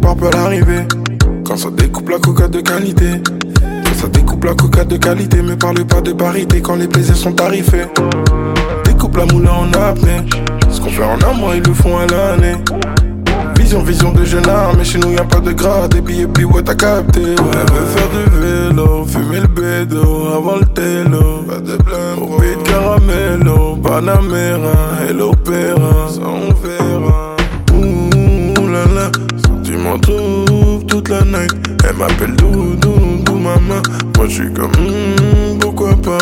voir peut l'arrivée. Quand ça découpe la coca de qualité. Quand ça découpe la coca de qualité. Me parle pas de parité quand les plaisirs sont tarifés. Découpe la moula en apnée. Ce qu'on fait en un mois, ils le font à l'année. Vision de jeune âme, mais chez nous y'a pas de grade. Et puis ouais t'as capté. Ouais. Elle veut faire du vélo, fumer le bédo, avant le télo. Pas de blême, au pays de caramello, Panamera et l'opéra. Ça on verra. Ouh là là, sentiment trouve toute la night. Elle m'appelle Doudou, maman. Moi j'suis comme pourquoi pas.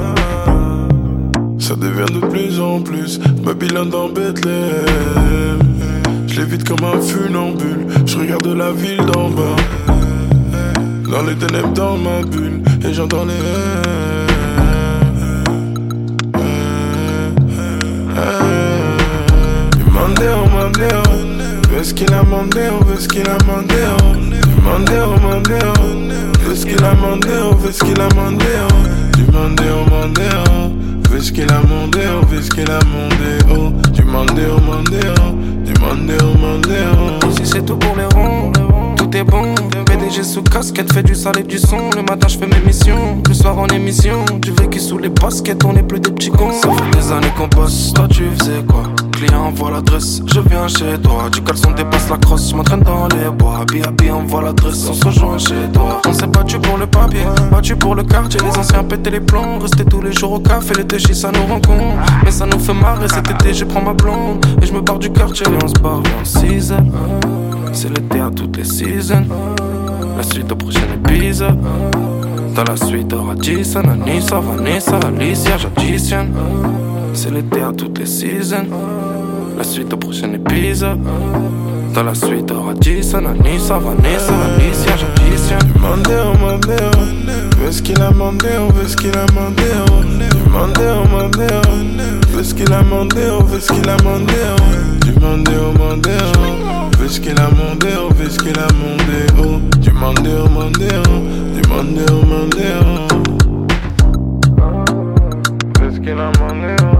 Ça devient de plus en plus Babylone dans Bethléem. J'lévite comme un funambule. J'regarde la ville d'en bas. Dans les ténèbres dans ma bulle. Et j'entends les Mandéo. Veut ce qu'il a mandé, veut ce qu'il a mandé. Mandéo. Veut ce qu'il a mandé, veut ce qu'il a mandé. Du mandéo. Veut ce qu'il a mandé, veut ce qu'il a mandé. Du mandéo. Ici c'est tout pour les ronds, tout est bon. PDG sous casquette, fait du sale et du son. Le matin je fais mes missions, le soir en émission. Du vécu sous les baskets, on est plus des petits cons. Ça fait des années qu'on bosse, toi tu faisais quoi? Client envoie l'adresse, je viens chez toi. Du caleçon dépasse la crosse, je m'entraîne dans les bois. Happy envoie l'adresse, on se rejoint chez toi. On s'est battu pour le papier, battu pour le quartier. Les anciens pétaient les plombs, restaient tous les jours au café. Les déchets ça nous rencontre, mais ça nous fait marrer. Cet été je prends ma blonde et je me barre du quartier. Et on se barre en season. C'est l'été à toutes les seasons. La suite au prochain épisode. Dans la suite aura Jason, Anissa, Vanessa, Alicia, j'additionne. C'est l'été à toutes les seasons. La suite au prochain épisode. Dans la suite aura Jason, Anissa, Vanessa, Alicia, j'additionne. Mandéo. Veut ce qu'il a mandé, veut ce qu'il a mandé. Mandéo. Veut ce qu'il a mandé, veut ce qu'il a mandé. Du mandéo. Veut ce qu'il a mandé, veut ce qu'il a mandé. Du mandéo. Veut ce qu'il a mandé.